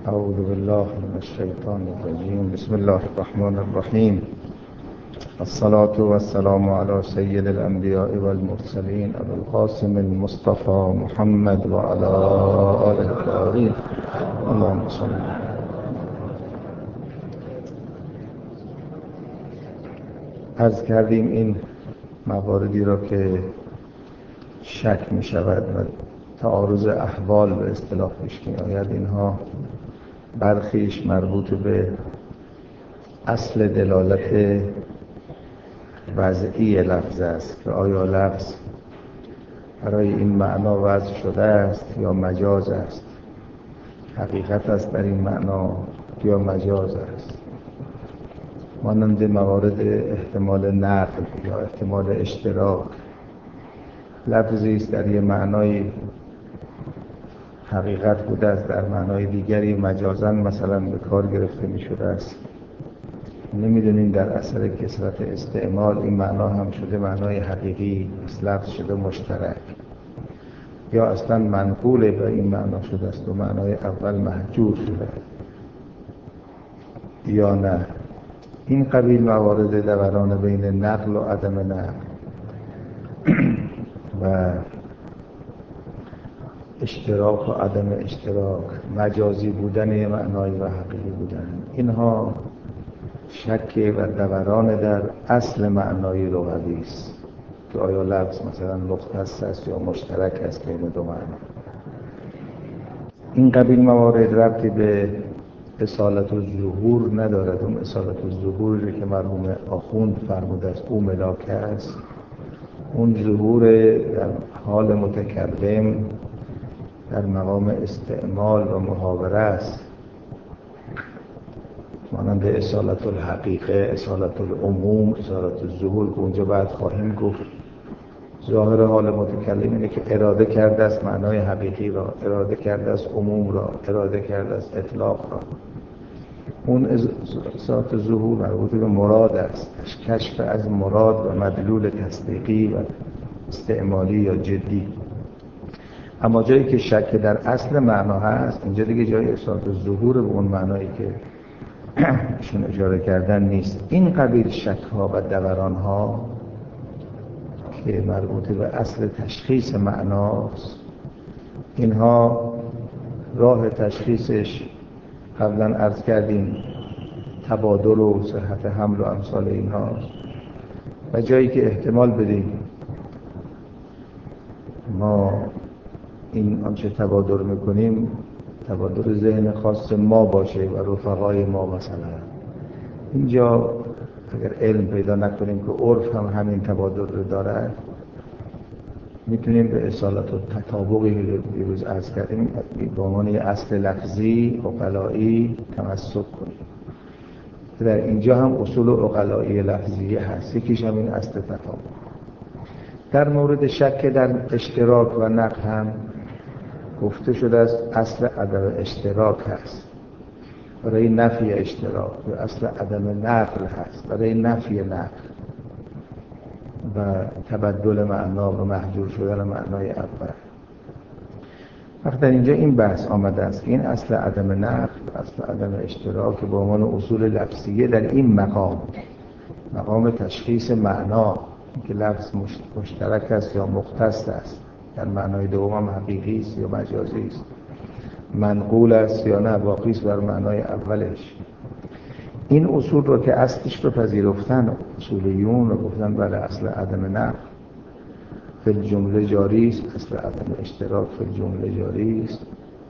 اعوذ بالله من الشیطان الرجیم. بسم الله الرحمن الرحیم. الصلاة والسلام على سید الانبیاء والمرسلین ابی القاسم المصطفى محمد و علی آله الطاهرین. اللهم صل. عرض کردیم این مواردی را که شک می شود و تعارض احوال به اصطلاح پیش می آید، اینها برخیش مربوط به اصل دلالت وضعی لفظ است که آیا لفظ برای این معنا وضع شده است یا مجاز است، حقیقت است در این معنا یا مجاز است. مانند موارد احتمال نقل یا احتمال اشتراک، لفظی است در یک معنای حقیقت بوده است، در معنای دیگری مجازاً مثلا به کار گرفته می شده است. نمیدونیم در اثر کثرت استعمال این معنا هم شده معنای حقیقی، لفظ شده مشترک، یا اصلا منقول به این معنا شده است و معنای اول محجور شده یا نه. این قبیل موارد دوران بین نقل و عدم نقل و اشتراک و عدم اشتراک، مجازی بودن معنایی و حقیقی بودن، اینها شک و دوران در اصل معنایی لغوی است که آیا لفظ مثلا مختص است یا مشترک است بین دو معنا. این قبیل موارد ربطی به اصالت الظهور ندارد. اون اصالت الظهوری که مرحوم آخوند فرموده است او ملاکه است، اون ظهور در حال متکلم در مقام استعمال و محاوره است، مانند اصالت الحقیقه، اصالت العموم، اصالت الظهور که اونجا بعد خواهیم گفت. ظاهر حال متکلم اینه که اراده کرده است معنای حقیقی را، اراده کرده است عموم را، اراده کرده است اطلاق را. اون اصالت الظهور مربوط به مراد است، کشف از مراد و مدلول تصدیقی و استعمالی یا جدی. اما جایی که شک در اصل معنا هست، اینجا دیگه جای اصالت الظهور به اون معنایی که شون اشاره کردن نیست. این قبیل شک ها و دوران ها که مربوط به اصل تشخیص معناست، اینها راه تشخیصش قبلا عرض کردیم تبادل و صحت حمل و امثال اینها، و جایی که احتمال بدیم ما این آنچه تبادل میکنیم تبادل ذهن خاص ما باشه و رفقای ما مثلا، اینجا اگر علم پیدا نکنیم که عرف هم همین تبادل رو داره، میتونیم به اصالت و تطابقی که دیروز عرض کردیم به عنوان اصل لفظی عقلایی تمسک کنیم. در اینجا هم اصول عقلایی لفظی هست، یکیش هم این اصل تطابق. در مورد شک در اشتراک و نقل هم گفته شده است اصل عدم اشتراک هست برای نفی اشتراک و اصل عدم نقل هست برای نفی نقل و تبدل معنا و محجور شدن معنای اول. وقتی در اینجا این بحث آمده است این اصل عدم نقل اصل عدم اشتراک به عنوان اصول لفظیه در این مقام تشخیص معنا که لفظ مشترک است یا مختص است، در معنای دوم حقیقی است یا مجازی است، منقول است یا نه باقی است بر معنای اولش. این اصول رو که اصلش رو پذیرفتن اصولیون و گفتن بله اصل عدم نقل فی الجمله جاری است، اصل عدم اشتراک فی الجمله جاری است،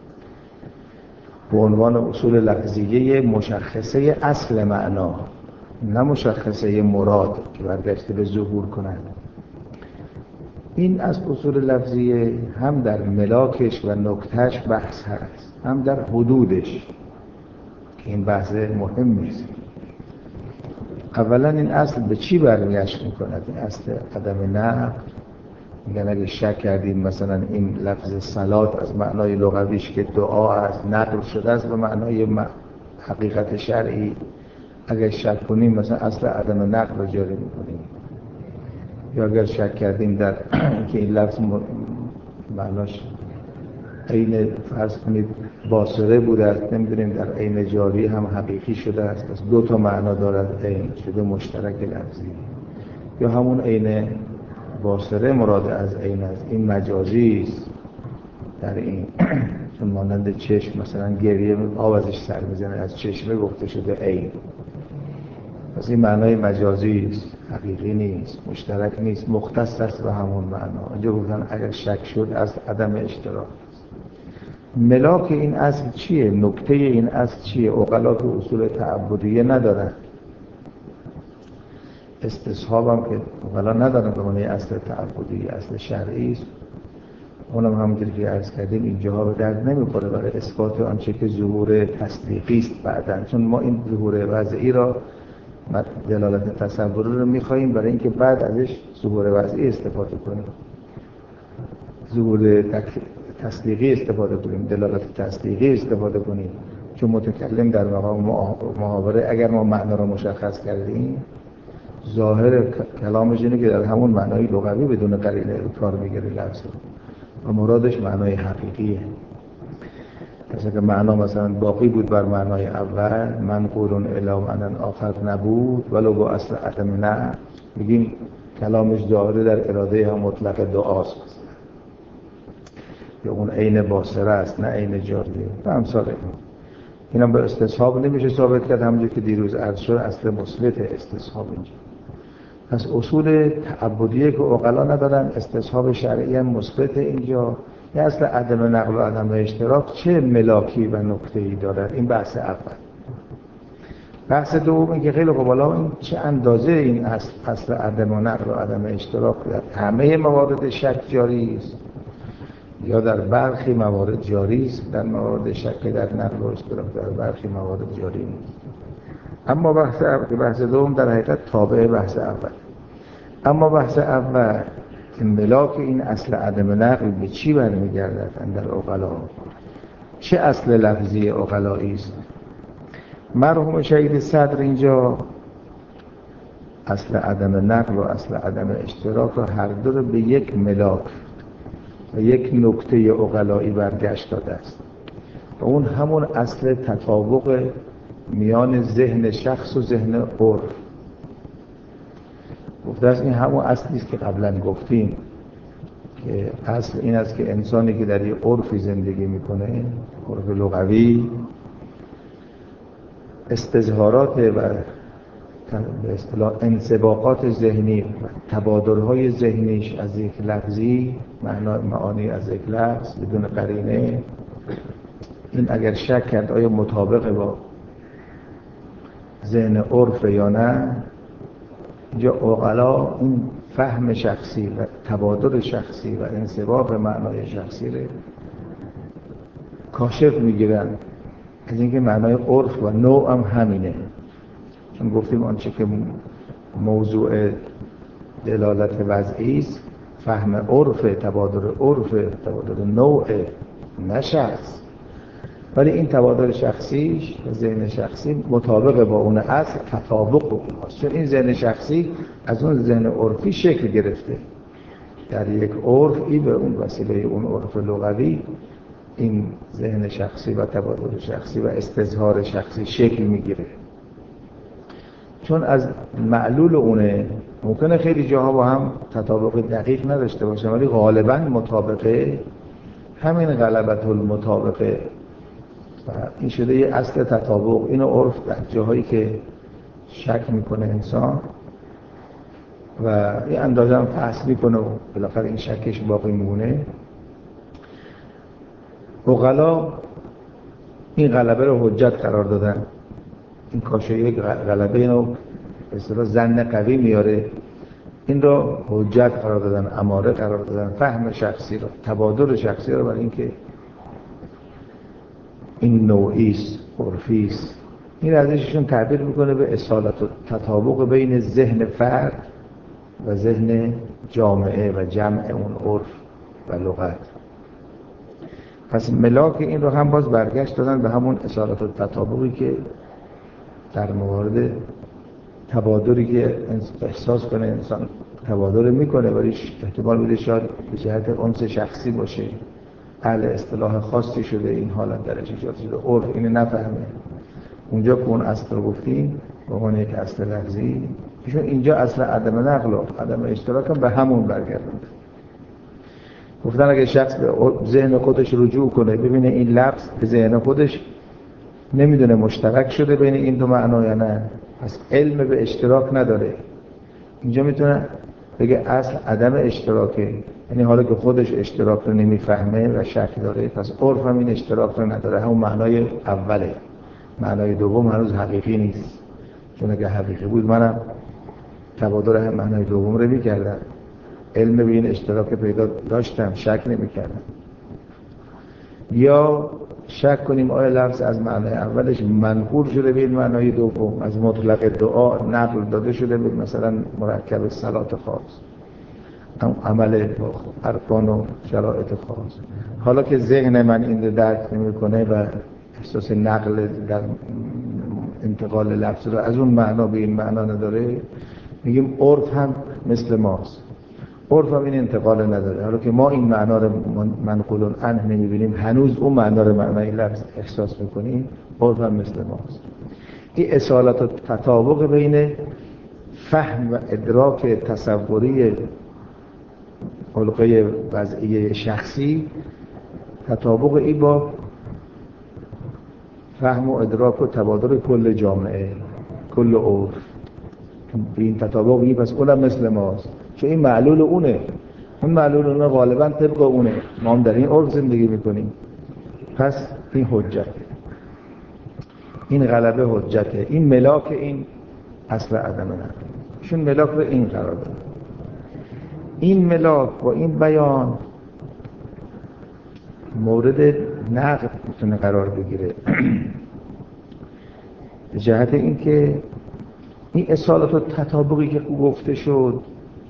به عنوان اصول لفظیه مشخصه اصل معنا، نه مشخصه مراد که برگشته به ظهور کنند. این از اصول لفظیه هم در ملاکش و نکتهش بحث هست، هم در حدودش که این بحث مهم است. اولا این اصل به چی برمیگشت میکند؟ این اصل عدم نقل. میگن اگه شک کردیم مثلا این لفظ صلات از معنای لغویش که دعا است نقل شده است به معنای حقیقت شرعی، اگر شک کنیم مثلا اصل عدم نقل رو جاری میکنیم. یا اگر شک کردیم در که این لفظ معناش عین فرض کنید باصره بوده است، نمیدونیم در عین جاری هم حقیقی شده است، پس دو تا معنا دارد عین شده مشترک لفظی، یا همون عین باصره مراد از عین است، این مجازی است در این چون مانند چشم مثلا گریه آب ازش سر میزنه از چشمه گفته شده عین، پس این معنای مجازی است، حقیقی نیست، مشترک نیست، مختص است به همون معنا. اینجا گفتن اگر شک شد از عدم اشتراک. ملاک این اصل چیه؟ نکته این اصل چیه؟ عقلا که اصول تعبدیه ندارن، استصحاب هم که عقلا ندارن به معنی اصل تعبدی، اصل شرعی است. اونم همونجوری که عرض کردیم اینجاها به درد نمیخوره برای اثبات آنچه که ظهور تصدیقی است بعداً، چون ما این ظهور وضعی را دلالت تصوری رو میخواییم برای اینکه بعد ازش ظهور وضعی استفاده کنیم، ظهور تصدیقی استفاده کنیم، دلالت تصدیقی استفاده کنیم، چون متکلم در مقام محاوره اگر ما معنا را مشخص کردیم ظاهر کلامش اینه که در همون معنای لغوی بدون قرینه کار میگیره لفظ و مرادش معنای حقیقیه. پس اگر معنا مثلا باقی بود بر معنای اول، منقول الی معنی آخر نبود ولو با اصل عدم نه، میگیم کلامش ظاهر در اراده هم مطلق دعاست، یا اون عین باصره است نه عین جاریه و امثال اینم به استصحاب نمیشه ثابت کرد، همونجور که دیروز عرض شد اصل مثبت استصحاب اینجا. پس اصول تعبدیه که عقلا ندارن، استصحاب شرعی هم مثبت اینجا. این اصل عدم نقل و عدم اشتراک چه ملاکی و نکته‌ای دارد؟ این بحث اول. بحث دوم این که خیلی خب حالا این چه اندازه این اصل عدم نقل و عدم اشتراک در همه موارد شک جاری است یا در برخی موارد جاری است، در موارد شک در نقل و اشتراک در برخی موارد جاری نیست. اما بحث دوم در حقیقت تابع بحث اول. اما بحث اول که ملاک این اصل عدم نقل به چی برمیگردد در عقلا؟ چه اصل لفظی عقلایی است؟ مرحوم شهید صدر اینجا اصل عدم نقل و اصل عدم اشتراک رو هر دو رو به یک ملاک و یک نکته عقلایی برگشت داده است و اون همون اصل تطابق میان ذهن شخص و ذهن عرف. گفته است این همون اصلی است که قبلا گفتیم که اصل این است که انسانی که در یک عرفی زندگی میکنه، عرف لغوی، استظهارات و به اصطلاح انسباقات ذهنی و تبادل‌های ذهنیش از یک لفظی، معانی از یک لفظ بدون قرینه، این اگر شک کرد آیا مطابق با ذهن عرف یا نه، اینجا عقلا این فهم شخصی و تبادل شخصی و انسباق معنای شخصی رو کاشف میگیرن از اینکه معنای عرف و نوع هم همینه. چون گفتیم آنچه که موضوع دلالت وضعی است فهم عرف، تبادل عرف، تبادل نوع، نه شخص، ولی این تبادل شخصیش و ذهن شخصی مطابق با اون اصل تطابق بکناست، چون این ذهن شخصی از اون ذهن عرفی شکل گرفته. در یک عرفی به اون وسیله اون عرف لغوی این ذهن شخصی و تبادل شخصی و استظهار شخصی شکل میگیره، چون از معلول اونه. ممکنه خیلی جاها با هم تطابق دقیق نداشته باشه ولی غالبا مطابقه، همین غلبت المطابقه و این شده یه اصل تطابق. اینو عرف در جاهایی که شک میکنه انسان و یه اندازه هم فحص میکنه و بالاخره این شکش باقی میمونه، عقلا این غلبه رو حجت قرار دادن. این کاشه یک غلبه اینو به اصطلاح ظن قوی میاره، این رو حجت قرار دادن، اماره قرار دادن، فهم شخصی رو، تبادل شخصی رو، برای اینکه این نوعیست، عرفیست. این ازششون تعبیر میکنه به اصالت و تطابق بین ذهن فرد و ذهن جامعه و جمع اون عرف و لغت. پس ملاک این رو هم باز برگشت دادن به همون اصالت و تطابقی که در مورد تبادلی که احساس کنه انسان تبادل میکنه ولی احتمال بوده شاید به جهت انس شخصی باشه، اهل اصطلاح خاصی شده این حالت درش ایجاد شده، عرف اینو نفهمه. اونجا که اون اصل رو گفتیم به عنوان یک اصل لفظی، ایشون اینجا اصل عدم نقل و عدم اشتراک هم به همون برگردند. گفتن اگه شخص به ذهن خودش رجوع کنه ببینه این لفظ به ذهن خودش نمیدونه مشترک شده بین این دو معنا یا نه، پس علم به اشتراک نداره. اینجا میتونه بگه اصل عدم اشتراکه، یعنی حالا که خودش اشتراک رو نمیفهمه و شک داره، پس عرف هم این اشتراک رو نداره. همون معنای اوله، معنای دوم هنوز حقیقی نیست، چون اگه حقیقی بود منم تبادر هم معنای دوم رو میکردم، علم به این اشتراک پیدا داشتم، شک نمیکردم. یا شک کنیم آیا لفظ از معنای اولش منقول شده به این معنای دوم، از مطلق دعا نقل داده شده به مثلا مرکب صلات خاص، عمل ارکان و شرایط خاص. حالا که ذهن من این رو درک نمیکنه و احساس نقل در انتقال لفظ رو از اون معنا به این معنا نداره، میگیم عرف هم مثل ماست، عرف هم این انتقال نداره. حالا که ما این معنا رو منقول عنه نمیبینیم، هنوز اون معنا رو معنای لفظ احساس میکنیم، عرف هم مثل ماست. این اصالت و تطابق بین فهم و ادراک تصوری خلقه وضعی شخصی، تطابق این با فهم و ادراک و تبادر کل جامعه، کل عرف، این تطابق این، پس اونم مثل ماست، چون این معلول اونه، اون معلول اونه غالبا طبق اونه، ما هم در این عرف زندگی میکنیم، پس این حجته، این غلبه حجته، این ملاک این اصل عدم نقل، چون ملاک رو این قرار داره. این ملاک با این بیان مورد نقد میتونه قرار بگیره به جهت اینکه این اصالت و تطابقی که گفته شد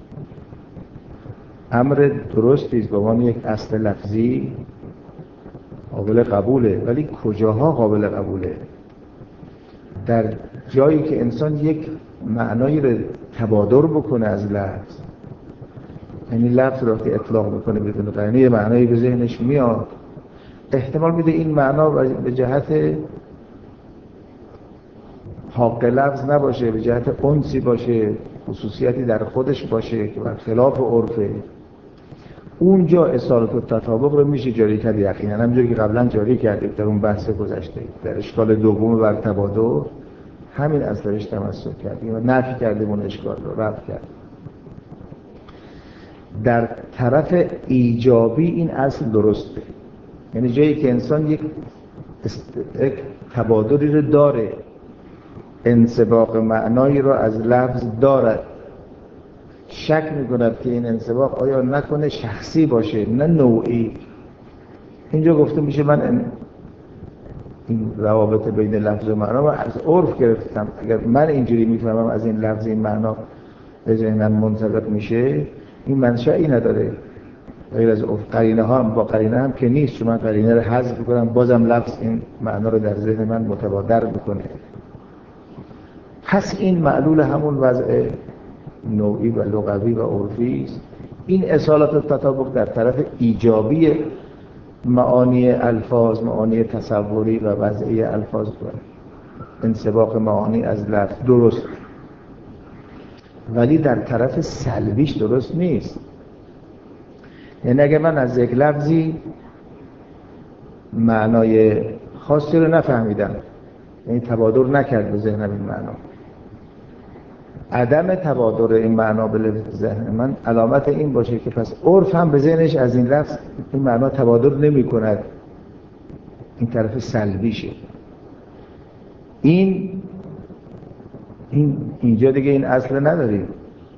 امر درستی است، به عنوان یک اصل لفظی قابل قبوله، ولی کجاها قابل قبوله؟ در جایی که انسان یک معنایی رو تبادر بکنه از لفظ، یعنی لفظ را که اطلاق بکنه بدون قرینه یه معنایی به ذهنش میاد، احتمال میده این معنا به جهت حق لفظ نباشه، به جهت انسی باشه، خصوصیتی در خودش باشه که برخلاف عرفه. اونجا اصالت و تطابق رو میشه جاری کرد یقینا، همونجوری که قبلا جاری کردیم در اون بحث گذشته، در اشکال دوم بر تبادر همین اصلش تمسک کردیم و نفی کردیم اون اشکال رو، رفع کردیم. در طرف ایجابی این اصل درسته، یعنی جایی که انسان یک تبادلی رو داره، انسباق معنایی رو از لفظ دارد، شک میکند که این انسباق آیا نکنه شخصی باشه نه نوعی. اینجا گفته میشه من این روابط بین لفظ و معنا رو از عرف گرفتم، اگر من اینجوری میفهمم از این لفظ این معنا به ذهنم منطبق میشه، این منشأی نداره غیر از عرف. قرینه ها هم با قرینه هم که نیست، چون من قرینه رو حذف کنم بازم لفظ این معنا رو در ذهن من متبادر بکنه. پس این معلول همون وضع نوعی و لغوی و عرفی است. این اصالت و تطابق در طرف ایجابی معانی الفاظ، معانی تصوری و وضعی الفاظ داره، انسباق معانی از لفظ درست، ولی در طرف سلبیش درست نیست. یعنی اگه من از یک لفظی معنای خاصی رو نفهمیدم، یعنی تبادر نکرد به ذهنم این معنا، عدم تبادر این معنا به ذهن من علامت این باشه که پس عرف هم به ذهنش از این لفظ این معنا تبادر نمی کند، این طرف سلبیشه. اینجا دیگه این اصل نداریم،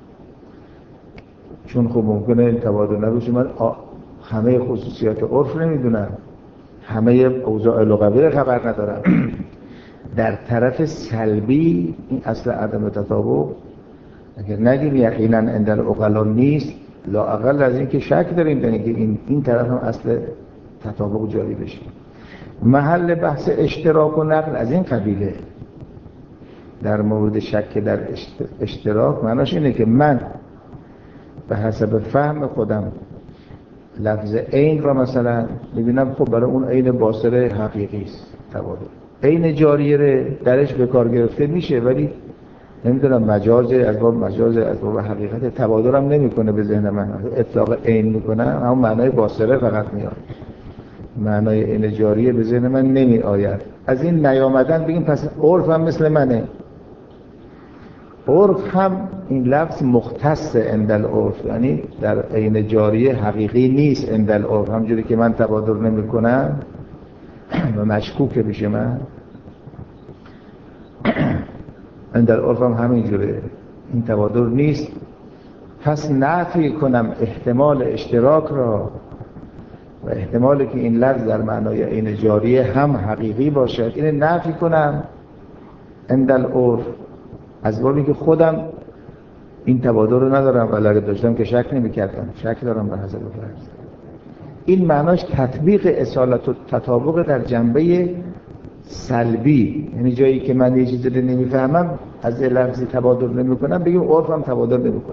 چون خب ممکنه این تبادر نباشه، من همه خصوصیات عرف نمیدونم، همه اوضاع لغوی خبر ندارم. در طرف سلبی این اصل عدم تطابق اگر نگیم یقینا اندر عقلا نیست، لااقل از این که شک داریم در اینکه این طرف هم اصل تطابق جاری بشه. محل بحث اشتراک و نقل از این قبیله. در مورد شک در اشتراک معناش اینه که من به حسب فهم خودم لفظ عین را مثلا میبینم خب برای اون عین باصره حقیقی است تبادر. عین جاریه درش به کار گرفته میشه ولی نمیدونم مجاز از باب حقیقت تبادرم نمیکنه به ذهن من. اطلاق عین میکنه همون معنای باصره فقط میاد، معنای عین جاریه به ذهن من نمی آید. از این نیامدن بگیم پس عرف هم مثل منه. عرف هم این لفظ مختص عند العرف، یعنی در عین جاریه حقیقی نیست عند العرف. همجوری که من تبادر نمی کنم و مشکوکه بشه من، عند العرف هم همینجوره، این تبادر نیست. پس نفی کنم احتمال اشتراک را و احتمالی که این لفظ در معنای عین جاریه هم حقیقی باشد، این نفی کنم عند العرف، از بابی که خودم این تبادر رو ندارم ولی اگه داشتم که شک نمی‌کردم، شک دارم به حسب فرض. این معناش تطبیق اصالت و تطابق در جنبه سلبی، یعنی جایی که من یه چیزی رو نمیفهمم از لفظی تبادر نمی‌کنم بگیم عرفم تبادر نمی‌کنه.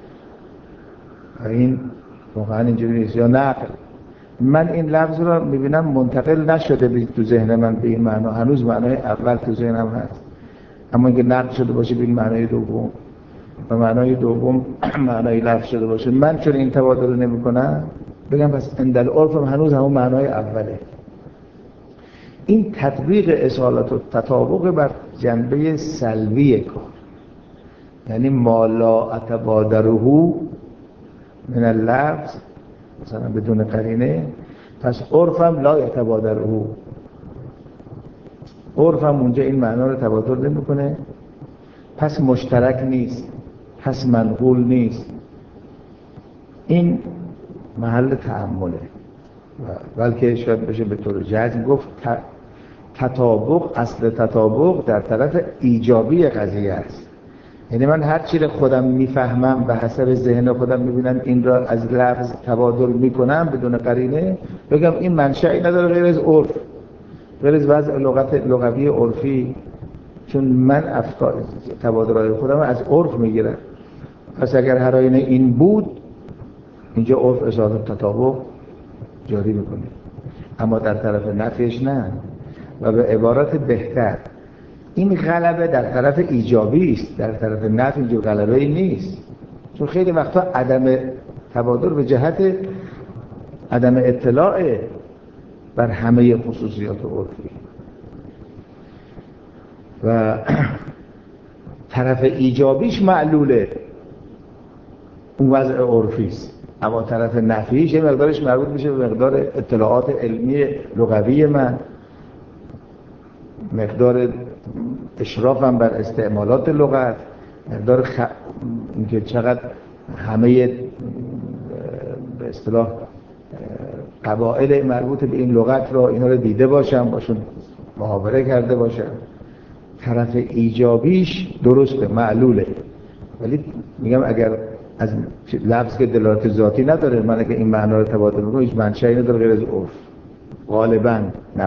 این واقعا اینجوری نیست. یا نقل، من این لفظ رو می‌بینم منتقل نشده تو ذهن من به این معنا، هنوز معنای اول تو ذهنم هست، اما اینکه نقل شده باشه به این معنای دوم و معنای دوم معنای لفظ شده باشه، من چون این تبادر رو نمی‌کنم بگم پس عند العرف هم هنوز همون معنای اوله. این تطبیق اصالت و تطابق بر جنبه سلبی کار، یعنی ما لا اتبادره من اللفظ مثلا بدون قرینه، پس عرفم لا یتبادره، عرفم اونجا این معنا رو تبادر نمی‌کنه، پس مشترک نیست، پس منقول نیست. این محل تأمله، بلکه شاید بشه به طور جزم گفت تطابق، اصل تطابق در طرف ایجابی قضیه است. یعنی من هر چی رو خودم میفهمم به حسب ذهن خودم میبینم این را از لفظ تبادر میکنم بدون قرینه، بگم این منشأی نداره غیر از عرف، غیر از وضع لغوی عرفی، چون من افکار تبادرهای خودم از عرف میگیرم. پس اگر هر آینه این بود اینجا عرف اصالت تطابق جاری میکنه، اما در طرف نفیش نه. و به عبارت بهتر این غلبه در طرف ایجابی است، در طرف نفی اینجور غلبه ای نیست، چون خیلی وقتا عدم تبادر به جهت عدم اطلاع بر همه خصوصیات عرفی و طرف ایجابیش معلوله، اون وضع عرفی است، اما طرف نفیش یه مقدارش مربوط میشه به مقدار اطلاعات علمی لغوی من، مقدار اشرافم بر استعمالات لغت، مقدار اینکه چقدر همه به اصطلاح قواعد مربوط به این لغت را اینا رو دیده باشم، باشون محاوره کرده باشم. طرف ایجابیش درسته، معلوله، ولی میگم اگر از لفظ که دلالت ذاتی نداره، من اگه این معنا رو تبادر میکنم هیچ منشأی نداره غیر از عرف، غالبا 90%، 95%، 98%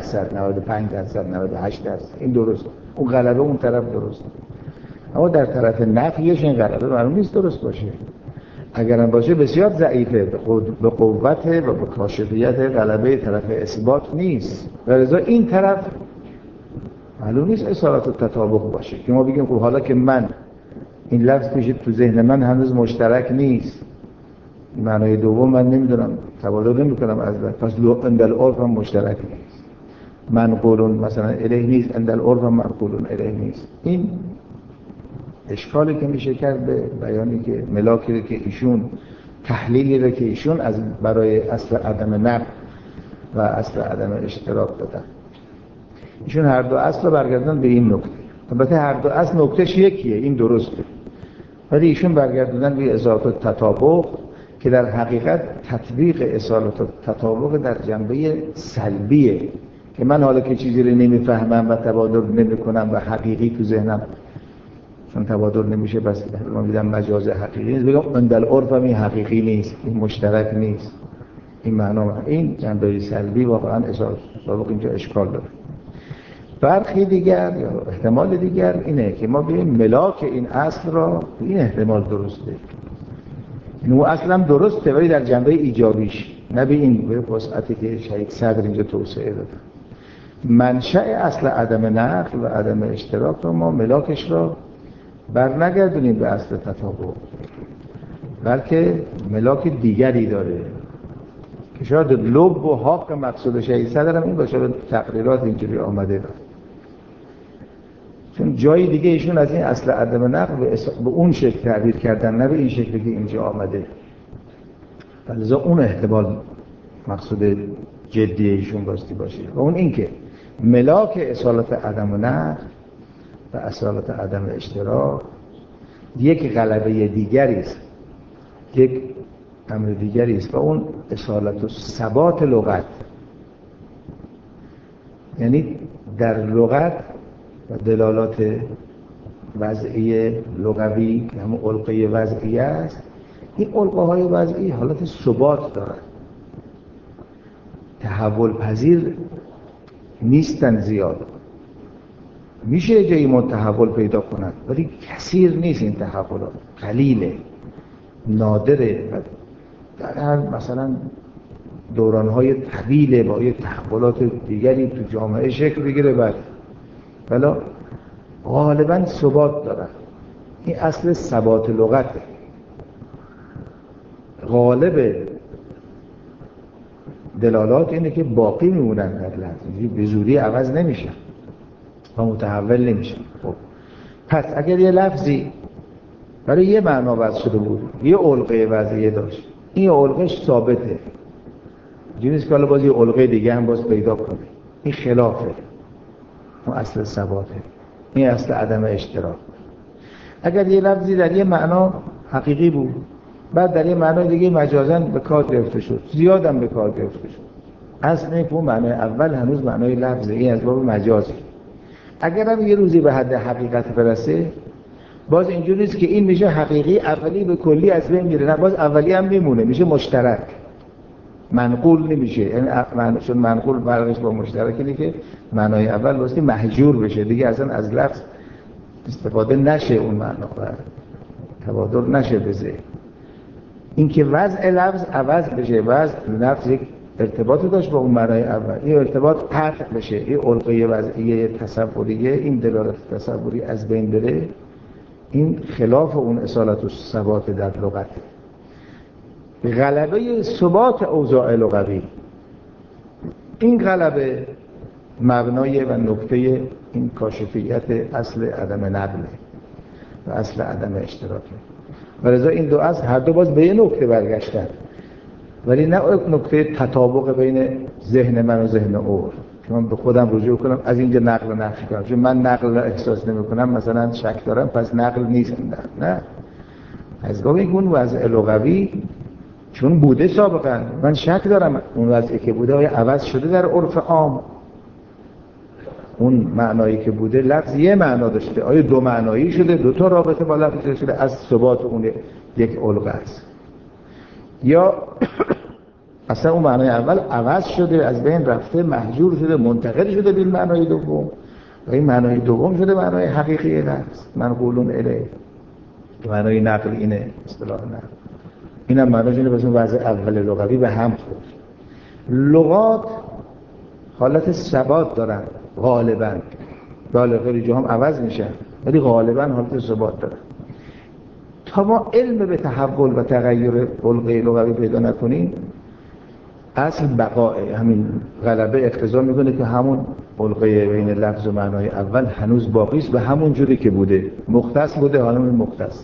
این درست، اون غلبه اون طرف درست. اما در طرف نفیش این غلبه معلوم نیست درست باشه، اگرم باشه بسیار ضعیفه، به قوت و به کاشفیت غلبه طرف اثبات نیست. و لذا این طرف معلوم نیست اصالت و تطابق باشه که ما بگیم خب حالا که من این لفظ پیش تو ذهن من هنوز مشترک نیست، معنای دوم من نمیدونم، تبادر نمیکنم از بعد، پس عند العرف هم مشترک نیست، منقولون مثلا الیه نیست، عند العرف هم منقولون الیه نیست. این اشکالی که میشه کرد به بیانی که ملاکی که ایشون تحلیلی رو که ایشون از برای اصل عدم نقل و اصل عدم اشتراک دادن، ایشون هر دو اصل رو برگردن به این نکته. البته هر دو اصل نکتهش یکیه، این درسته، ولی ایشون برگردوندن به اصالت و تطابق که در حقیقت تطبیق اصالت و تطابق در جنبه سلبیه، که من حالا که چیزی رو نمیفهمم و تبادر نمیکنم و حقیقی تو ذهنم چون تبادر نمیشه بس من میدم مجاز حقیقی نیست، بگم عند العرف هم این حقیقی نیست، این مشترک نیست، این معنا، این جنبه سلبی واقعا اصالت و تطابق اینجا اشکال داره. برخی دیگر یا احتمال دیگر اینه که ما بگیم ملاک این اصل را، این احتمال درسته اینو اصلا درسته ولی در جنبه ایجابیش، نه به این وسعتی که شهید صدر اینجا توسعه داده. منشأ اصل عدم نقل و عدم اشتراک رو ما ملاکش را برنگردونیم به اصل تطابق، بلکه ملاک دیگری داره که شاید لب و حق مقصود شهید صدر هم این باشه. به تقریرات اینجوری آمده چون جای دیگه ایشون از این اصل عدم نقل به اون شکل تعبیر کردن، نه به این شکلی که اینجا آمده. لذا اون احتمال مقصود جدی ایشون باستی باشه و اون این که ملاک اصالت عدم نقل و اصالت عدم اشتراک یک غلبه دیگری است، یک امر دیگری است و اون اصالت و ثبات لغت. یعنی در لغت و دلالات وضعی لغوی که همون علقه وضعی است، این علقه های وضعی حالت ثبات دارد، تحول پذیر نیستن زیاد. میشه جایی ما تحول پیدا کنند ولی کثیر نیست، این تحولات قلیله، نادره. در هر مثلا دورانهای طویله با یک تحولات دیگری تو جامعه شکل بگیره ولی غالبا ثبات دارن. این اصل ثبات لغته. غالب دلالات اینه که باقی میمونن در لحظه، به زودی عوض نمیشن و متحول نمیشن. خب پس اگر یه لفظی برای یه معنا وضع شده بود، یه علقه وضعیه داشت، این علقهش ثابته، جنیست که حالا باز یه علقه دیگه هم باز پیدا کنه، این خلافه، اون اصل ثباته، این اصل عدم اشتراک. اگر یه لفظی در یه معنا حقیقی بود، بعد در یه معنای دیگه مجازاً به کار گرفته شد، زیادم به کار گرفته شد، اصل این که اون معنای اول هنوز معنای لفظه، این از باب مجازی. اگر هم یه روزی به حد حقیقت برسه، باز اینجوری نیست که این میشه حقیقی اولی به کلی از بین میره، نه، باز اولی هم میمونه، میشه مشترک، منقول نمیشه. یعنی چون منقول فرقش با مشترک اینه که معنای اول واسه محجور بشه، دیگه اصلا از لفظ استفاده نشه، اون معنا تبادر نشه به ذهن. این که وضع لفظ عوض بشه، وضع لفظ یک ارتباطی داشت با اون معنای اول، این ارتباط قطع بشه، این علقه وضعیه تصوریه، این دلالت تصوری از بین بره، این خلاف اون اصالت و ثبات در لغت. غلبه ثبات اوضاع لغوی، این غلبه مبنای و نکته این کاشفیت اصل عدم نقله و اصل عدم اشتراکه. ولذا این دو اصل هر دو باز به یه نکته برگشتن، ولی نه نکته تطابق بین ذهن من و ذهن او که من به خودم رجوع کنم از اینجا نقل نقش کنم، چون من نقل احساس نمی کنم مثلا شک دارم پس نقل نیست. نه، از باب این وضع لغوی چون بوده سابقا، من شک دارم اون وضعی که بوده آیا عوض شده در عرف عام، اون معنایی که بوده لفظ یه معنا داشته، آیا دو معنایی شده، دو تا رابطه با لفظ شده، از ثبات اون یک علقه است، یا اصلا اون معنای اول عوض شده، از بین رفته، محجور شده، منتقل شده به معنای دوم و این معنای دوم شده معنای حقیقی لفظ، منقولون الیه. معنای نقل اینه، اصطلاح نقل اینم معناش اینه. بس اون وضع اول لغوی به هم خورد. لغات حالت ثبات دارن غالبا، خیلی جا هم عوض میشن ولی غالبا حالت ثبات دارن. تا ما علم به تحول و تغییر علقه لغوی پیدا نکنیم، اصل بقاء همین غلبه اقتضا میکنه که همون علقه بین لفظ و معنای اول هنوز باقی است و همون جوری که بوده، مختص بوده، حالا این مختص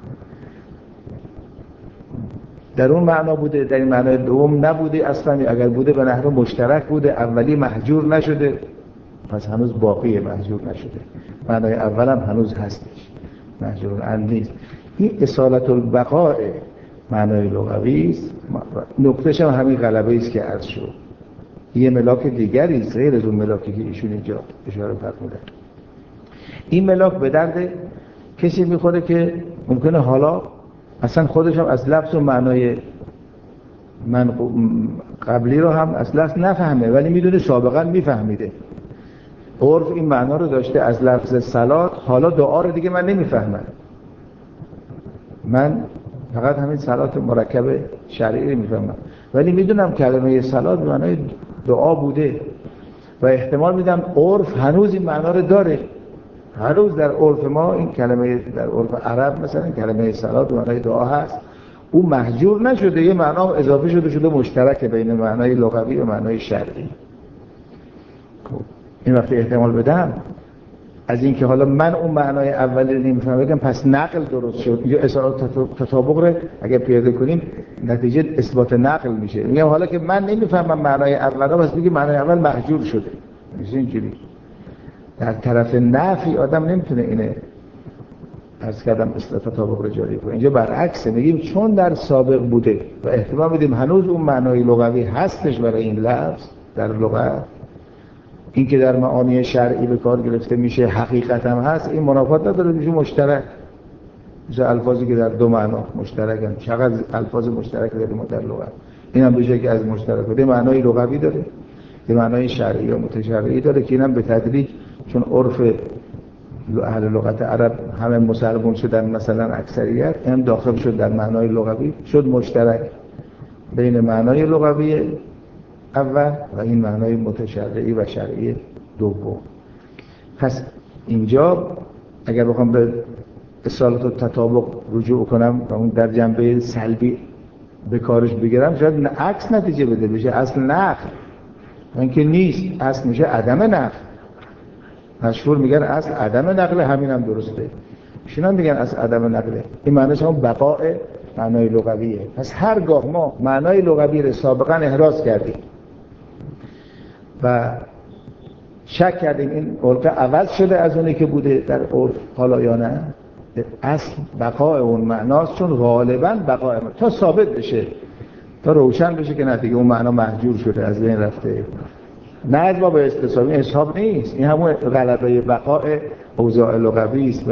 در اون معنا بوده، در این معنای دوم نبوده اصلا، اگر بوده به نحو مشترک بوده، اولی محجور نشده پس هنوز باقیه، محجور نشده، معنای اول هم هنوز هستش، محجور عن نیست. این اصالت البقاء معنای لغوی است. نکتهش هم همین غلبه است که عرض شد. یه ملاک دیگری است غیر از اون ملاکی که ایشون اینجا اشاره فرمودن. این ملاک به درد کسی میخوره که ممکنه حالا اصلا خودش هم از لفظ و معنای من قبلی رو هم از لفظ نفهمه ولی میدونه سابقا میفهمیده، عرف این معنا رو داشته از لفظ صلات، حالا دعا رو دیگه من نمیفهمم، من فقط همین صلات مرکب شرعی میفهمم، ولی میدونم کلمه صلات به معنای دعا بوده و احتمال میدم عرف هنوز این معنا رو داره. هنوز در عرف ما این کلمه، در عرف عرب مثلا کلمه صلات به معنای دعا هست، اون محجور نشده، یه معنا اضافه شده مشترک بین معنای لغوی و معنای شرعی. این وقتی احتمال بدم از اینکه حالا من اون معنای اولی رو نمیفهمم بگم پس نقل درست شد، یا اصالت تطابق رو اگر پیاده کنیم نتیجه اثبات نقل میشه. میگم حالا که من نمیفهمم معنای اول رو، پس بگیم معنای اول محجور شده. میشه اینجوری. در طرف نفی آدم نمیتونه اینه از کردم اصالت تطابق رو جاری کنه. اینجا برعکسه، میگیم چون در سابق بوده و احتمال میدیم هنوز اون معنای لغوی هستش برای این لفظ در لغت، این که در معانی شرعی به کار گرفته میشه حقیقت هم هست، این منافات نداره، میشه مشترک. مثل الفاظی که در دو معنا مشترکن، چقدر الفاظ مشترک داریم ما در لغت، این هم بشه که از مشترک بوده معنای لغوی داره، یه معنای شرعی و متشرعی داره که اینم به تدریج چون عرف اهل لغت عرب همه مسلمان شدن مثلا اکثریت، این داخل شد در معنای لغوی، شد مشترک بین معنای لغوی اول و این معنای متشرعی و شرعی دوم. پس اینجا اگر بخوام به اصالت و تطابق رجوع کنم و اون در جنبه سلبی به کارش بگیرم، شاید عکس نتیجه بده، بشه اصل نقل، اینکه نیست، اصل میشه عدم نقل. مشهور میگن اصل عدم نقل، همین هم درسته. ایشون میگن اصل عدم نقله، این معنیش هم بقاء معنای لغویه. پس هرگاه ما معنای لغوی رو سابقا احراز کردیم و شک کردیم این علقه عوض شده از اونی که بوده در عرف حالا یا نه، اصل بقاء اون معناست، چون غالبا بقاء تا ثابت بشه، تا روشن بشه که نتیجه اون معنا محجور شده، از بین رفته، نه از باب استصحابی، حساب نیست. این همون غلبه بقاء اوضاع لغوی است و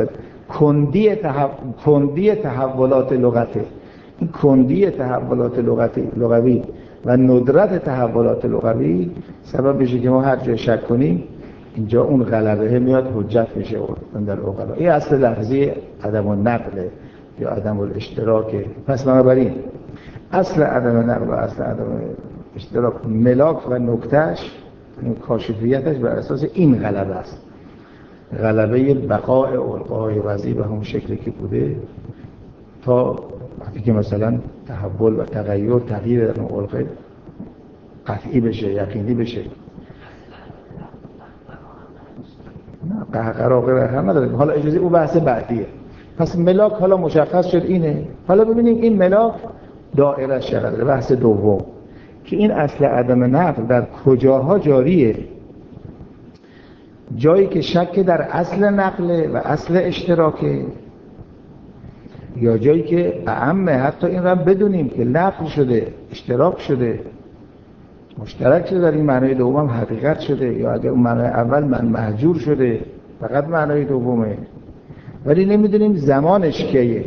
کندی تحولات لغته. این کندی تحولات لغوی و ندرت تحولات لغوی سبب میشه که ما هر جای شک کنیم اینجا اون غلبه میاد حجت میشه در عقلا. این اصل لفظی عدم النقل یا عدم الاشتراک. پس بنابراین اصل عدم نقل و اصل عدم اشتراک ملاک و نکتهش، این کاشفیتش بر اساس این غلبه است، غلبه بقاء علقه‌های وضعی به همون شکلی که بوده تا وقتی که مثلا تحول و تغییر در اون علقه قطعی بشه، یقینی بشه. نه قهقرا هم نداره. حالا اجازه او بحث بعدیه. پس ملاک حالا مشخص شد اینه. حالا ببینیم این ملاک دایره چقدره. بحث دوم که این اصل عدم نقل در کجاها جاریه؟ جایی که شک در اصل نقل و اصل اشتراکه، یا جایی که اعمه حتی این را بدونیم که نقل شده، اشتراک شده، مشترک شده، در این معنای دوم حقیقت شده، یا اگر اون معنای اول من محجور شده فقط معنای دومه، ولی نمیدونیم زمانش کیه.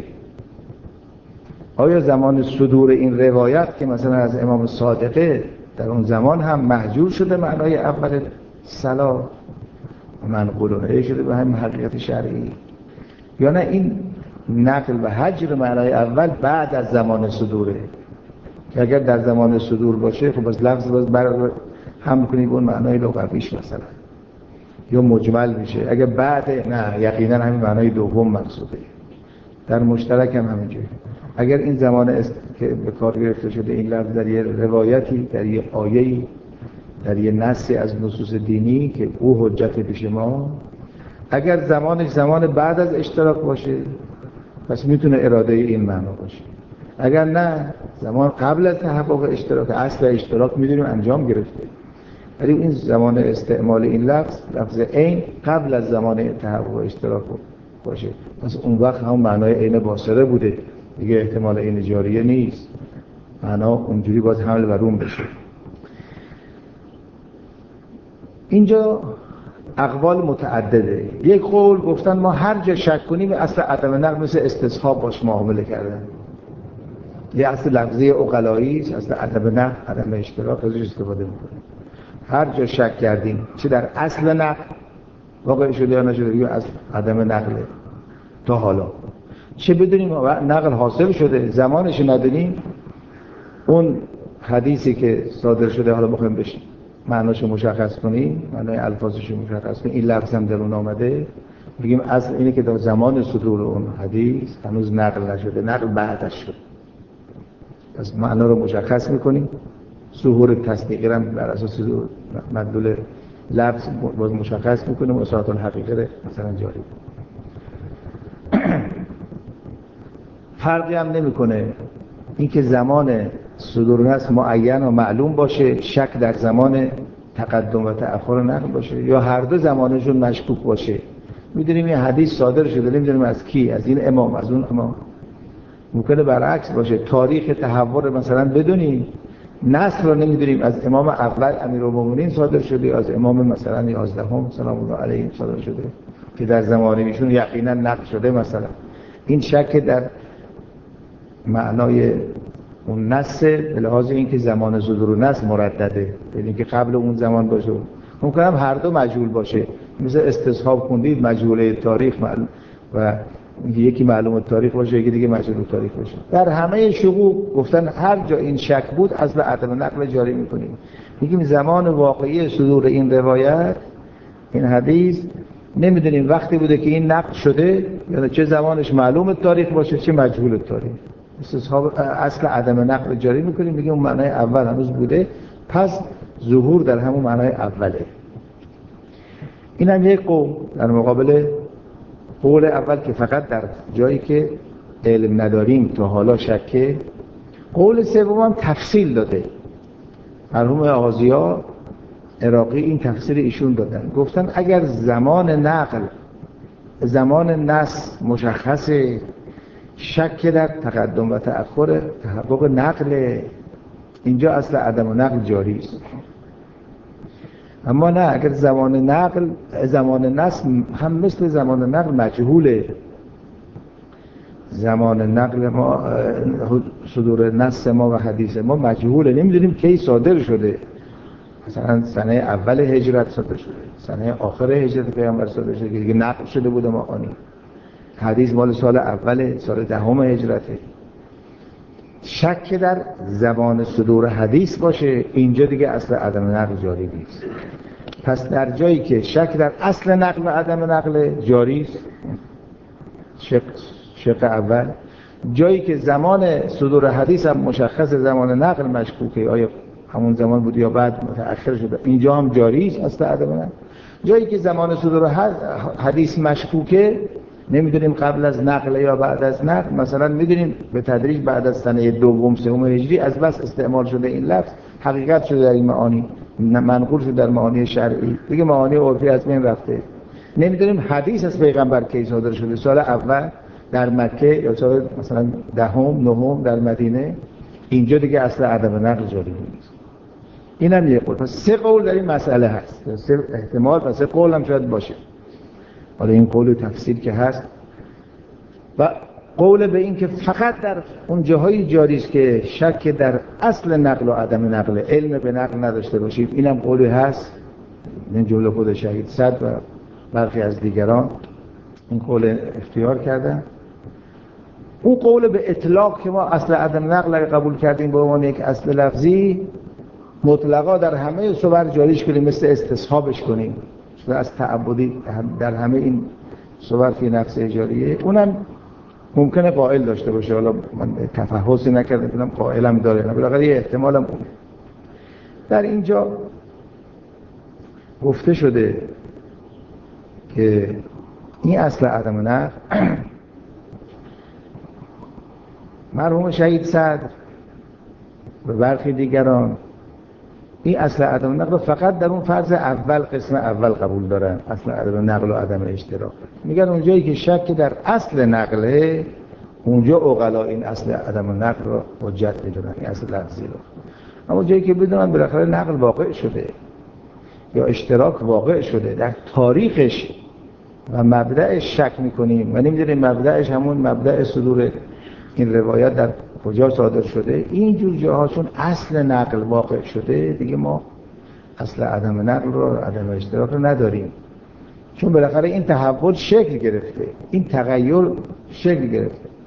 آیا زمان صدور این روایت که مثلا از امام صادقه در اون زمان هم محجور شده معنای اول صلاح منقول شده به همین حقیقت شرعی، یا نه این نقل و حجر معنای اول بعد از زمان صدوره، که اگر در زمان صدور باشه خب بس لفظ باز برای هم کنی به اون معنای لغویش مثلا، یا مجمل میشه. اگر بعد نه یقینا همین معنای دوم مقصوده. در مشترک هم همینجوری. اگر این زمان که به کار گرفته شده این لفظ در یه روایتی، در یه آیه‌ای، در یه نصی از نصوص دینی که او حجت پیش ما، اگر زمانش زمان بعد از اشتراک باشه پس میتونه اراده این معنا باشه. اگر نه زمان قبل از تحقق اشتراک، اصل اشتراک میدونیم انجام گرفته، ولی این زمان استعمال این لفظ عین قبل از زمان تحقق اشتراک باشه، پس اون وقت هم معنای عین باصره بوده دیگه، احتمال عین جاریه نیست، معنا اونجوری باز حمل بر اون بشه. اینجا اقوال متعدده. یک قول گفتن ما هر جا شک کنیم اصل عدم نقل مثل استصحاب باش معامله کردن، یه اصل لفظی عقلایی است، اصل عدم نقل عدم اشتراک ازش استفاده میکنیم. هر جا شک کردیم چه در اصل نقل واقع شده یا نشده یا اصل عدم نقله تا حالا، چه بدونیم نقل حاصل شده زمانش ندونیم، اون حدیثی که صادر شده حالا بخوایم بشه معناشو مشخص کنیم، معنای الفاظشو مشخص کنیم، این لفظ هم در اون آمده، بگیم اصل اینه که در زمان صدور اون حدیث هنوز نقل نشده، نقل بعدش شد. پس معنا رو مشخص میکنیم، ظهور تصدیقی هم بر اساس مدلول لفظ باز مشخص میکنیم و اصالت الحقیقه رو مثلا جاری. فرقی هم نمیکنه اینکه زمان صدور نص معین و معلوم باشه، شک در زمان تقدم و تأخر نقل باشه، یا هر دو زمانشون مشکوک باشه. میدونیم این حدیث صادر شده، نمیدونیم از کی، از این امام از اون امام. ممکنه برعکس باشه، تاریخ تحول مثلا بدونیم، نصر رو نمیدونیم از امام اول امیرالمومنین صادر شده، از امام مثلا 11 سلام الله علیه صادر شده که در زمان ایشون یقینا نقل شده. مثلا این شک در معنای اون نص به لحاظ اینکه زمان صدور نص مردده، یعنی که قبل اون زمان باشه. ممکنه هم هر دو مجهول باشه، مثل استصحاب خوندید مجهوله تاریخ معلوم و یکی معلوم تاریخ باشه، یکی دیگه مجهول تاریخ باشه. در همه شقوق گفتن هر جا این شک بود اصل عدم نقل جاری میکنیم، میگیم زمان واقعی صدور این روایت این حدیث نمیدونیم وقتی بوده که این نقل شده، یا چه زمانش معلوم تاریخ باشه چه مجهول تاریخ. اصل عدم نقل جاری میکنیم، میگیم اون معنای اول هنوز بوده، پس ظهور در همون معنای اوله. این هم یک قول در مقابل قول اول که فقط در جایی که علم نداریم تا حالا شکه. قول سوم هم تفصیل داده، مرحوم آغازی‌ها عراقی این تفسیر ایشون دادن، گفتن اگر زمان نقل زمان نص مشخصه، شک در تقدم و تأخر تحقق نقل، اینجا اصل عدم نقل جاری است. اما نه، اگر زمان نص هم مثل زمان نقل مجهوله، زمان نقل ما صدور نص ما و حدیث ما مجهوله، نمیدونیم کی صادر شده، مثلا سنه اول هجرت صادر شده، سنه آخر هجرت پیامبر صادر شده که نقل شده بوده معانی، حدیث مال سال اول سال 10 هجرته. شک در زمان صدور حدیث باشه، اینجا دیگه اصل عدم نقل جاری نیست. پس در جایی که شک در اصل نقل و عدم نقل جاری است، شق اول، جایی که زمان صدور حدیث هم مشخص، زمان نقل مشکوکه، آیا همون زمان بود یا بعد متأخر شده، اینجا هم جاری است اصل عدم نقل. جایی که زمان صدور حدیث مشکوکه، نمیدونیم قبل از نقل یا بعد از نقل، مثلا میدونیم به تدریج بعد از سنه دوم سوم هجری از بس استعمال شده این لفظ، حقیقت شده در این معانی، منقول شده در معانی شرعی، دیگه معانی عرفی از بین رفته. نمیدونیم حدیث از پیغمبر کی صادر شده، سال اول در مکه یا سال مثلا 10 9 در مدینه، اینجا دیگه اصل عدم نقل جاری نیست. اینم یه قول. پس 3 قول در این مسئله هست، 3 احتمال، پس 3 قول هم شاید باشه. حالا این قول تفسیر که هست، و قول به این که فقط در اون جاهای جاری است که شک در اصل نقل و عدم نقل، علم به نقل نداشته باشیم، اینم قولی هست. این جمله خود شهید صد و برخی از دیگران این قول اختیار کردن. اون قول به اطلاق که ما اصل عدم نقل قبول کردیم به عنوان یک اصل لفظی، مطلقا در همه صور جاریش کنیم، مثل استصحابش کنیم و از تعبدی در همه این صور که نفس اجاریه، اونم ممکنه قائل داشته باشه. حالا من تفحصی نکردم، بودم قائلم داره، بالاخره یه احتمالم در اینجا گفته شده که این اصل عدم نقل مرحوم شهید صدر و برخی دیگران این اصل عدم نقل فقط در اون فرض اول، قسم اول قبول دارن، اصل عدم نقل و عدم اشتراک. میگن اونجایی که شک در اصل نقله، اونجا عقلا این اصل عدم نقل رو حجت میدونن، این اصل لفظی رو. اما جایی که بدونن بالاخره نقل واقع شده یا اشتراک واقع شده، در تاریخش و مبدأش شک میکنیم و نمیدونیم مبدأش همون مبدأ صدور این روایت در کجا صادر شده، اینجور جاها چون اصل نقل واقع شده، دیگه ما اصل عدم نقل رو، عدم اشتراک رو نداریم، چون بالاخره این تحول شکل گرفته، این تغییر شکل گرفته.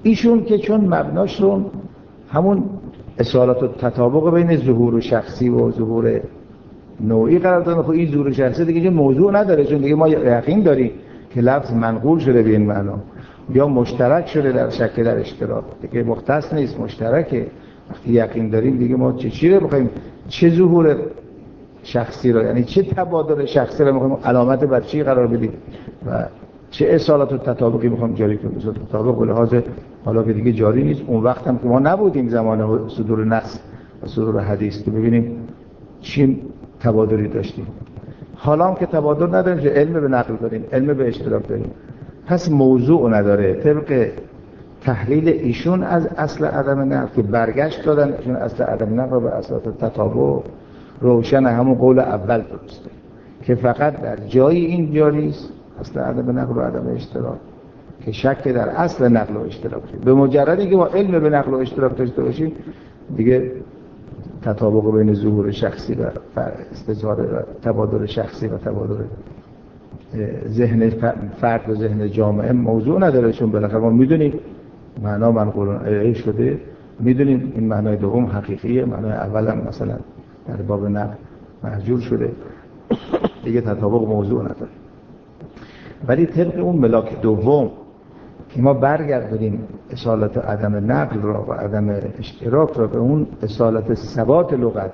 ایشون که چون مبناشون همون اصالت و تطابق بین ظهور شخصی و ظهور نوعی قرار دادن، خب این ظهور شخصی دیگه موضوع نداره، چون دیگه ما یقین داریم که لفظ منقول شده به این معنا یا مشترک شده در شک در اشتراک، دیگه مختص نیست، مشترکه. وقتی یقین داریم دیگه ما چی رو بخوایم، چه ظهور شخصی رو، یعنی چه تبادل شخصی رو میخوایم علامت بر چی قرار بدیم و چه اصالت و تطابقی میخوایم جاری کنیم. اصالت و تطابق به لحاظ حالا که دیگه جاری نیست، اون وقت هم که ما نبودیم زمان صدور نص و صدور حدیث که ببینیم چی تبادلی داشتیم. حالا هم که تبادل نداریم، که علم به نقل داریم، علم به اشتراک داریم، پس موضوع نداره. طبق تحلیل ایشون از اصل عدم نقل که برگشت دادن، ایشون اصل عدم نقل به اصل تطابق روشن، همون قول اول درسته که فقط در جای این جاری است اصل عدم نقل و عدم اشتراک، که شک در اصل نقل و اشتراک. به مجردی که ما علم به نقل و اشتراک داشته باشیم دیگه تطابق بین ظهور شخصی و استظهار و تبادل شخصی و تبادل ذهن فرد و ذهن جامعه موضوع نداره، چون بالاخره ما میدونیم معنا منقول شده، میدونیم این معنای دوم حقیقیه، معنای اول هم مثلا در باب نقل محجور شده، دیگه تطابق موضوع نداره. ولی طبق اون ملاک دوم که ما برگردیم اصالت عدم نقل را و عدم اشتراک را به اون اصالت ثبات لغت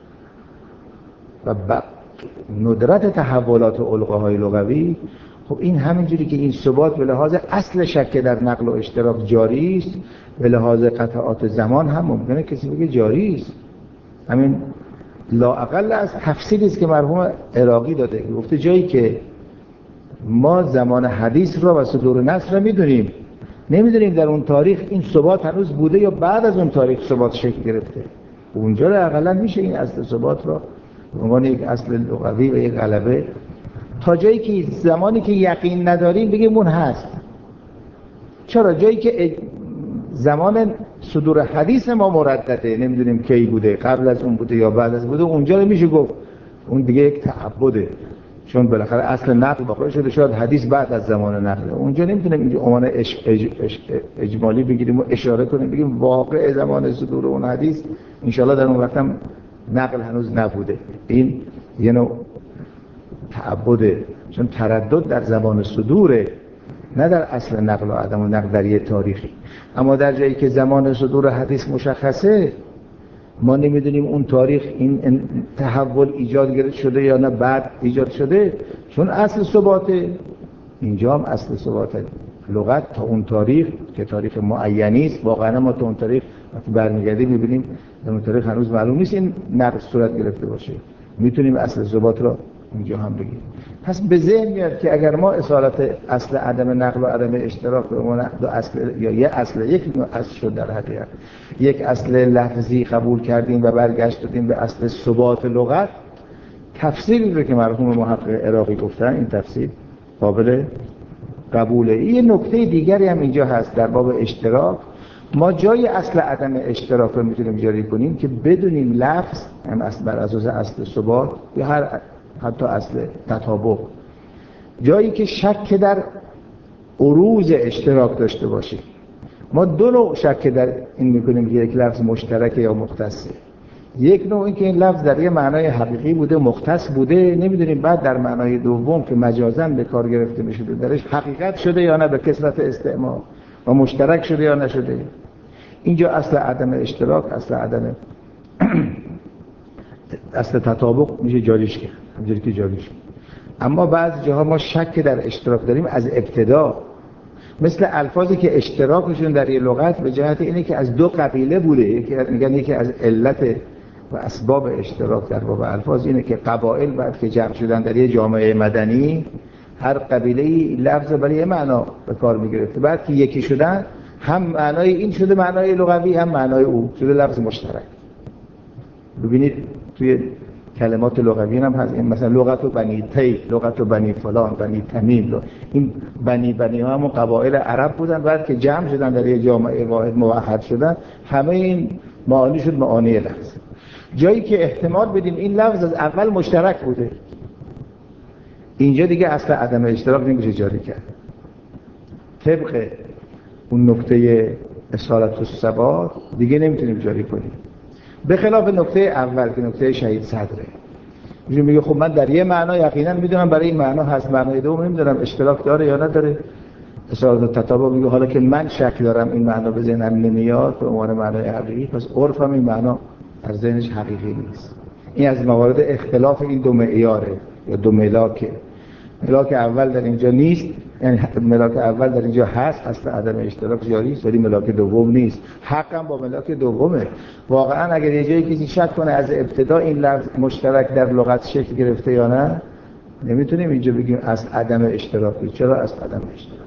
و ندرت تحولات و القاهای لغوی، خب این همینجوری که این ثبات به لحاظ اصل شک در نقل و اشتراک جاری است، به لحاظ قطعات زمان هم ممکنه کسی بگه جاری است. همین لااقل از تفسیری است که مرحوم عراقی داده که گفته جایی که ما زمان حدیث را و صدور نصر را میدونیم، نمیدونیم در اون تاریخ این ثبات هنوز بوده یا بعد از اون تاریخ ثبات شکل گرفته. اونجا لااقل میشه این اصل ثبات را به عنوان یک اصل لغوی و یک غلبه، تا جایی که زمانی که یقین نداریم بگیم اون هست. چرا؟ جایی که زمان صدور حدیث ما مردده، نمیدونیم کی بوده، قبل از اون بوده یا بعد از بوده، اونجا نمیشه گفت، اون دیگه یک تعبده، چون بالاخره اصل نقل واقع شده، شاید حدیث بعد از زمان نقل، اونجا نمیتونیم اینجا عنوان اجمالی بگیریم و اشاره کنیم بگیم واقع زمان صدور اون حدیث انشالله در اون وقت هم نقل هنوز نبوده. این یه نوع تعبده، چون تردد در زمان صدوره، نه در اصل نقل و عدم نقل در یه تاریخی. اما در جایی که زمان صدور حدیث مشخصه، ما نمیدونیم اون تاریخ این تحول ایجاد گرفت شده یا نه بعد ایجاد شده، چون اصل ثباته. اینجا هم اصل ثبات لغت تا اون تاریخ که تاریخ معینی است، واقعا ما تا اون تاریخ وقتی برمیگردیم میبینیم در اون تاریخ هنوز معلوم نیست این نقل صورت گرفته باشه، میتونیم اصل ثبات را اینجا هم بگیم. پس به ذهن میاد که اگر ما اصالت اصل عدم نقل و عدم اشتراک به عنوان دو اصل یا یک اصل شد در حقیقت، یک اصل لفظی قبول کردیم و برگشت دادیم به اصل ثبات لغت، تفسیری رو که مرحوم محقق عراقی گفتن این تفسیر قابل قبوله. این نکته دیگری هم اینجا هست در باب اشتراک، ما جای اصل عدم اشتراک رو میتونیم جاری کنیم که بدونیم لفظ هم اصل بر اساس اصل ثبات یا حتی اصل تطابق، جایی که شک در عروض اشتراک داشته باشیم. ما دو نوع شک در این میکنیم که یک لفظ مشترکه یا مختصه. یک نوع این که این لفظ در یه معنای حقیقی بوده، مختص بوده، نمیدونیم بعد در معنای دوم که مجازاً به کار گرفته میشه درش حقیقت شده یا نه به کثرت استعمال و مشترک شده یا نشده. اینجا اصل عدم اشتراک، اصل عدم اصل تطابق میشه جاریش کرد، همونجوری که جاریش کرد. اما بعضی جاها ما شک در اشتراک داریم از ابتدا، مثل الفاظی که اشتراکشون در یه لغت به جهت اینه که از دو قبیله بوده. یکی میگن یکی از علت و اسباب اشتراک در باب الفاظ اینه که قبایل بعد که جمع شدن در یه جامعه مدنی، هر قبیله‌ای لفظ برای یه معنا به کار می‌گرفته، بعد که یکی شدن هم معنای این شده معنای لغوی، هم معنای او شده لفظ مشترک. ببینید توی کلمات لغوی هم هست، این مثلا لغت و بنی تی، لغت و بنی فلان، بنی تمیم، این بنی ها همون قبایل عرب بودن، بعد که جمع شدن در یه جامعه واحد موحد شدن، همه این معانی شد معانی لفظ. جایی که احتمال بدیم این لفظ از اول مشترک بوده، اینجا دیگه اصلا عدم اشتراک نمیشه جاری کرد. طبق اون نکته اصالت و ثبات دیگه نمیتونیم جاری کنیم. به خلاف نکته اول که نکته شهید صدره، میگه میگه خب من در یه معنا یقینا میدونم برای این معنا هست، معنای دوم نمیدونم اشتراک داره یا نداره. اصالت و تطابق میگه حالا که من شک دارم این معنا به ذهنم نمیاد به عنوان معنای حقیقی، پس عرفم این معنا در ذهنش حقیقی نیست. این از موارد اختلاف این دو معیاره یا دو ملاکه. ملاک اول در اینجا نیست، یعنی ملاک اول در اینجا هست، اصل عدم اشتراک جاری است، ولی ملاک دوم نیست. حق هم با ملاک دومه. واقعا اگر یه جایی کسی شک کنه از ابتدا این لفظ مشترک در لغت شکل گرفته یا نه، نمیتونیم اینجا بگیم اصل عدم اشتراکی. چرا اصل عدم اشتراک؟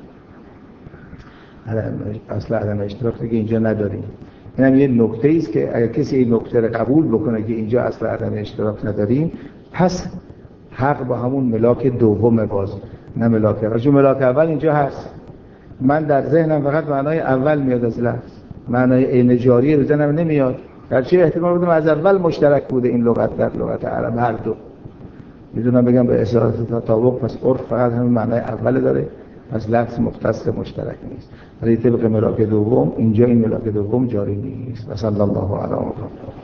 اصل عدم اشتراک دیگه اینجا نداریم. این هم یه نکته است که اگر کسی این نکته رو قبول بکنه که اینجا اصل عدم اشتراک نداریم، پس حق با همون ملاک دوم باز، نه ملاک اول. چون ملاک اول اینجا هست، من در ذهنم فقط معنای اول میاد از لفظ، معنای عین جاری رو ذهنم نمیاد. گرچه احتمال بدم از اول مشترک بوده این لغت در لغت عرب هر دو. میدونم بگم به اصالت تطابق، پس عرف فقط همین معنای اول داره، پس لفظ مختص مشترک نیست. ولی طبق ملاک دوم اینجا این ملاک دوم جاری نیست. صلی الله علیه و آله.